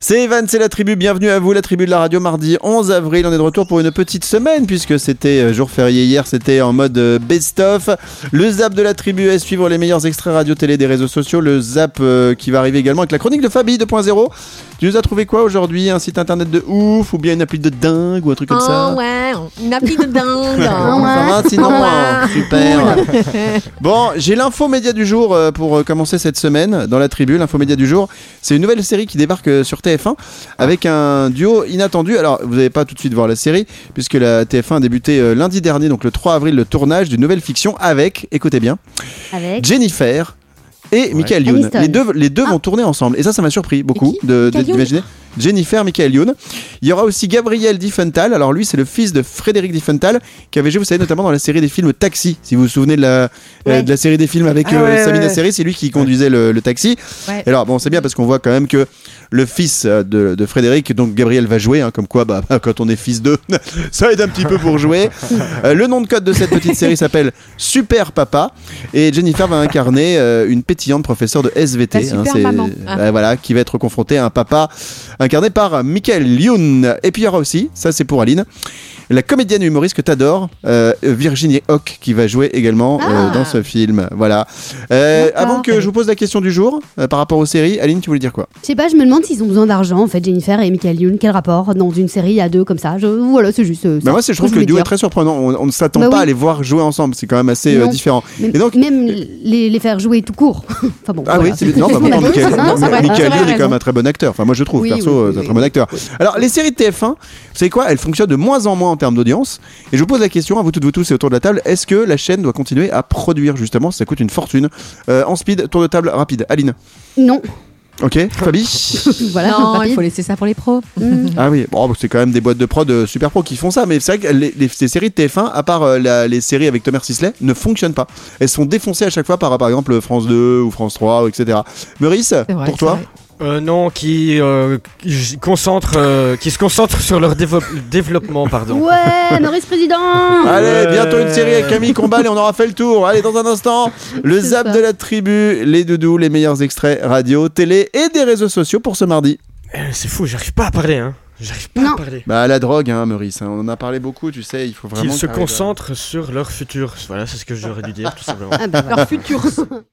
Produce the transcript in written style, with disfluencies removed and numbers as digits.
C'est Evan, c'est la tribu, bienvenue à vous, la tribu de la radio, mardi 11 avril, on est de retour pour une petite semaine puisque c'était jour férié hier, c'était en mode best-of. Le zap de la tribu est suivre les meilleurs extraits radio-télé des réseaux sociaux, le zap qui va arriver également avec la chronique de Fabi 2.0. Tu nous as trouvé quoi aujourd'hui? Un site internet de ouf ou bien une appli de dingue ou un truc comme ça? Oh ouais, une appli de dingue. Ça va, sinon, super. Bon, j'ai l'info média du jour pour commencer cette semaine dans la tribu. L'info média du jour, c'est une nouvelle série qui débarque sur TF1 avec un duo inattendu. Alors, vous n'allez pas tout de suite voir la série puisque la TF1 a débuté lundi dernier, donc le 3 avril, le tournage d'une nouvelle fiction avec, écoutez bien, Jennifer et Michael Youn. Les deux vont tourner ensemble. Et ça m'a surpris beaucoup d'imaginer. Jennifer, Michael Youn. Il y aura aussi Gabriel Diefenthal. Alors lui, c'est le fils de Frédéric Diefenthal qui avait joué, vous savez, notamment dans la série des films Taxi. Si vous vous souvenez de la série des films avec Samina Seri, c'est lui qui conduisait le taxi. Ouais. Et alors bon, c'est bien parce qu'on voit quand même que le fils de Frédéric, donc Gabriel va jouer, comme quoi quand on est fils d'eux, ça aide un petit peu pour jouer. Le nom de code de cette petite série s'appelle Super Papa et Jennifer va incarner une pétillante professeure de SVT. Voilà, qui va être confrontée à un papa incarné par Michael Youn. Et puis il y aura aussi, ça c'est pour Aline, la comédienne et humoriste que t'adores, Virginie Hoc, qui va jouer également dans ce film. Voilà. Avant que je vous pose la question du jour par rapport aux séries, Aline, tu voulais dire quoi? Je sais pas, je me demande s'ils ont besoin d'argent en fait, Jennifer et Michael Youn. Quel rapport dans une série à deux comme ça? Voilà, c'est juste ça. Moi, je trouve que le duo est très surprenant. On ne s'attend pas à les voir jouer ensemble. C'est quand même assez différent. Et donc, même les faire jouer tout court. Enfin bon. Ah voilà. Oui, c'est non, Michael Youn est quand même un très bon acteur. Enfin, moi, je trouve perso, c'est un très bon acteur. Alors, les séries de TF1, vous savez quoi? Elles fonctionnent de moins en moins en termes d'audience. Et je vous pose la question à vous toutes, vous tous et autour de la table, est-ce que la chaîne doit continuer à produire justement? Ça coûte une fortune. En speed, tour de table rapide. Aline? Non. Ok, Fabi? Voilà, non, il faut laisser ça pour les pros. Ah oui, bon, c'est quand même des boîtes de prod super pro qui font ça, mais c'est vrai que ces séries de TF1, à part les séries avec Thomas Sisley, ne fonctionnent pas. Elles sont défoncées à chaque fois par exemple France 2 ou France 3, etc. Meurice, pour toi? Non, qui se concentrent sur leur développement, pardon. Ouais, Maurice Président. Allez, bientôt une série avec Camille Combal et on aura fait le tour. Allez, dans un instant, le zap de la tribu, les doudous, les meilleurs extraits radio, télé et des réseaux sociaux pour ce mardi. C'est fou, j'arrive pas à parler, hein. J'arrive pas à parler. La drogue, Meurice, on en a parlé beaucoup, tu sais, il faut vraiment... Qu'ils se concentrent sur leur futur. Voilà, c'est ce que j'aurais dû dire, tout simplement. Leur futur.